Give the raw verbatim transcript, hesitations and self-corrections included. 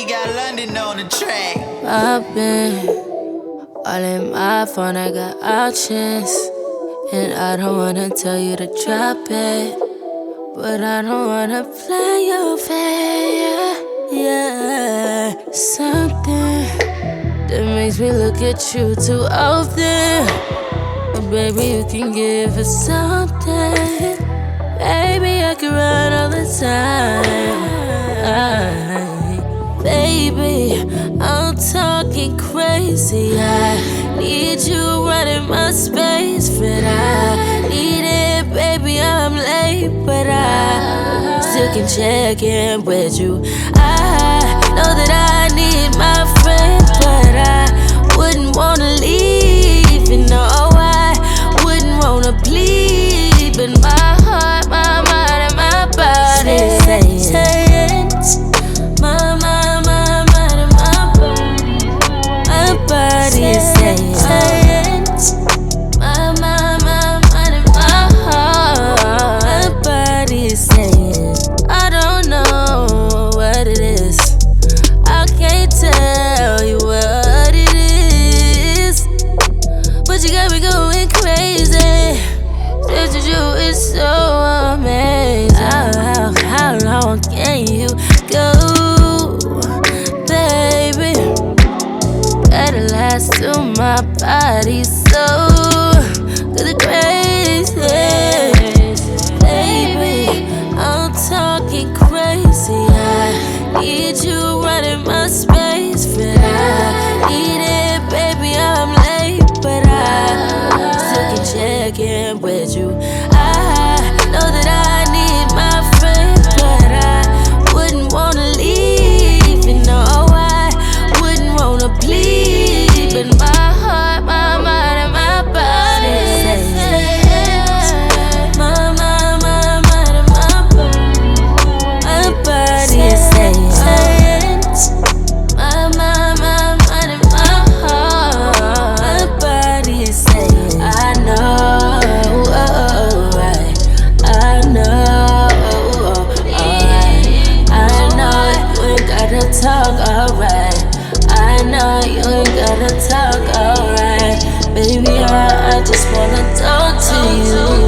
we got London on the track. I've been all in my phone, I got options. And I don't wanna tell you to drop it, but I don't wanna play your fair. Yeah, something that makes me look at you too often. But baby, you can give us something. Baby, I can run all the time. Baby, I'm talking crazy. I need you running my space, but I need it, baby. I'm late, but I still can check in with you. I know that I need my friend, but I wouldn't wanna leave. You know, I wouldn't wanna bleed, but my heart, my mind, and my body saying, my, my, my mind, and my body, my body is saying, my, my, my mind, and my heart, my body is saying, I don't know what it is, I can't tell you what it is, but you got me going crazy. Just to you is so amazing. How, how long can you go, baby? Gotta last till my body's so good crazy. Baby, I'm talking crazy. I need you running my space, but I need it, baby. I'm late, but I still can check in with you. I know that I need my friend, but I wouldn't wanna leave. You know, I wouldn't wanna bleed, but my heart, my mind, and my body say, my, my, my mind, and my body, my body is saying, my, my, my mind, and my heart, my body is saying, I know, oh, right, I know, alright, I know you ain't gotta talk, alright, I know you ain't gotta talk, alright, baby, I, I just wanna talk to you.